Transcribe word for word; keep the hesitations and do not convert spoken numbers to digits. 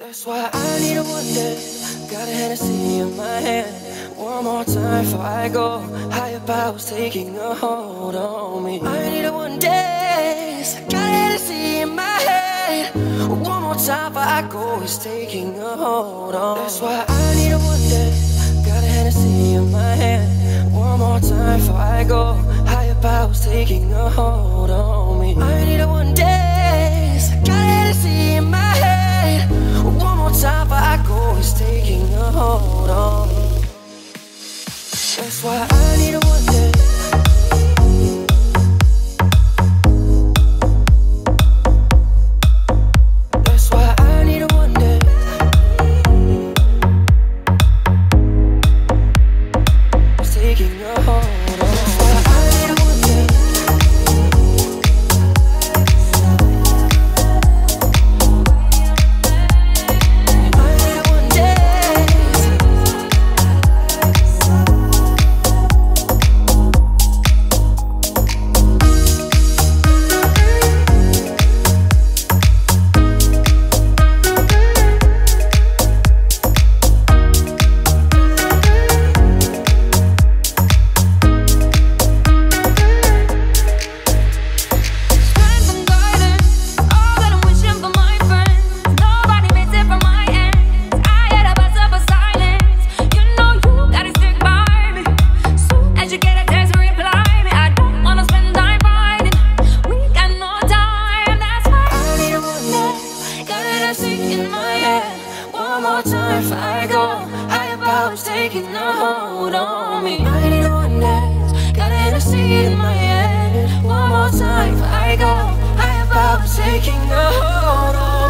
That's why I need a one day. Got a Hennessy in my hand. One more time before I go. Higher powers taking a hold on me. I need a one day. Got a Hennessy in my hand. One more time before I go. It's taking a hold on. That's why I need a one day. Got a Hennessy in my hand. One more time before I go. Higher powers taking a hold on me. I need a one day. Got a Hennessy in my hand. One more time before I go. It's taking a hold on me. That's why I need a one day. That's why I need a one day. It's taking a hold on. That's why I need a one day. I need a one day. One more time before I go. Higher powers taking a hold on me. I need a one dance. Got a Hennessy in my hand. One more time before I go. Higher powers taking a hold on me.